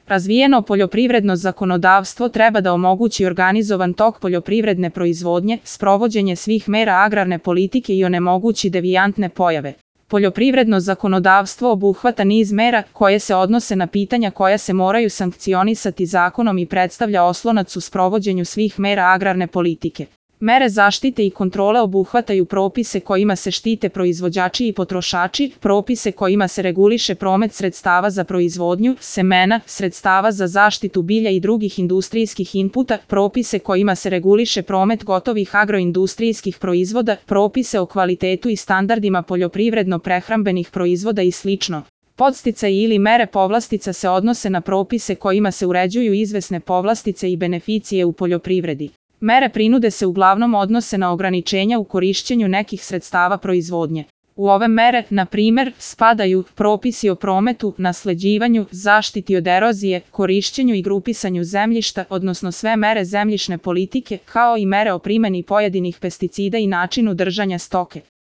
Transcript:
Razvijeno poljoprivredno zakonodavstvo treba da omogući organizovan tok poljoprivredne proizvodnje, sprovođenje svih mera agrarne politike i onemogući devijantne pojave. Poljoprivredno zakonodavstvo obuhvata niz mera koje se odnose na pitanja koja se moraju sankcionisati zakonom i predstavlja oslonac u sprovođenju svih mera agrarne politike. Mere zaštite i kontrole obuhvataju propise kojima se štite proizvođači i potrošači, propise kojima se reguliše promet sredstava za proizvodnju, semena, sredstava za zaštitu bilja i drugih industrijskih inputa, propise kojima se reguliše promet gotovih agroindustrijskih proizvoda, propise o kvalitetu i standardima poljoprivredno-prehrambenih proizvoda i sl. Podsticaji ili mere povlastica se odnose na propise kojima se uređuju izvesne povlastice i beneficije u poljoprivredi. Mere prinude se uglavnom odnose na ograničenja u korišćenju nekih sredstava proizvodnje. U ove mere, na primer, spadaju propisi o prometu, nasleđivanju, zaštiti od erozije, korišćenju i grupisanju zemljišta, odnosno sve mere zemljišne politike, kao i mere o primjeni pojedinih pesticida i načinu držanja stoke.